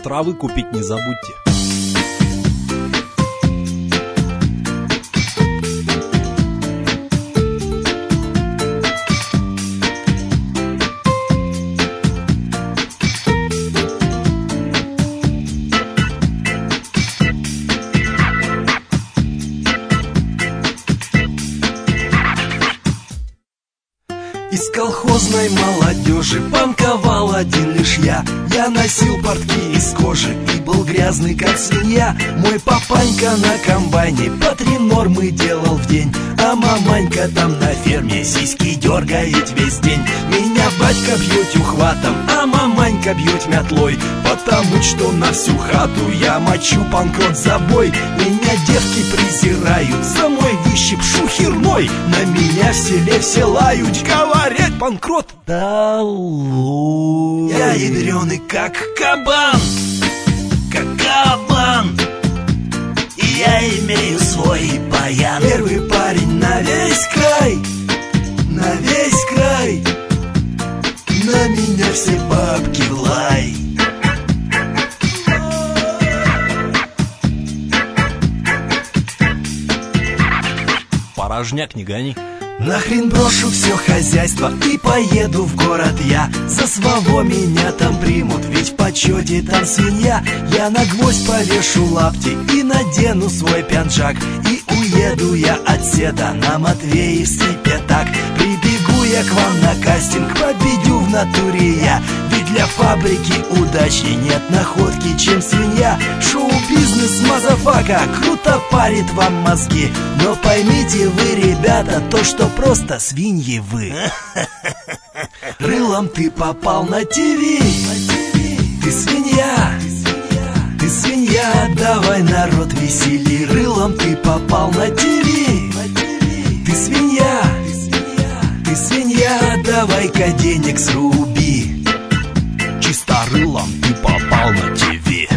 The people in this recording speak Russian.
Травы купить не забудьте. Из колхозной молодежи панковал один лишь я. Я носил портки из кожи и был грязный как свинья. Мой папанька на комбайне по 3 нормы делал в день, а маманька там на ферме сиськи дергает весь день. Меня батька бьет ухватом, а маманька бьет метлой, потому что на всю хату я мочу панкрот забой. Меня девки презирают за мой выщип шухерной, на меня в селе все лают, говорят, панкрот долой. Я ядреный как кабан, как кабан, и я имею свой баян. Первый парень на весь край, на весь край, на меня все бабки в лай. Порожняк не гони. Нахрен брошу все хозяйство и поеду в город я. За своего меня там примут, ведь в почете там свинья. Я на гвоздь повешу лапти и надену свой пиджак, и уеду я от седа на Матвеевский пятак. Прибегу я к вам на кастинг, победю в натуре я, ведь для фабрики удачи нет находки, чем свинья. Шоу-бизнес, мазафака, круто парит вам мозги, но поймите вы, ребята, то, что просто свиньи вы. Рылом ты попал на ТВ, ты свинья, ты свинья, давай народ весели. Рылом ты попал на ТВ, ты свинья, ты свинья, давай-ка денег сруби. Чисто рылом ты попал на ТВ.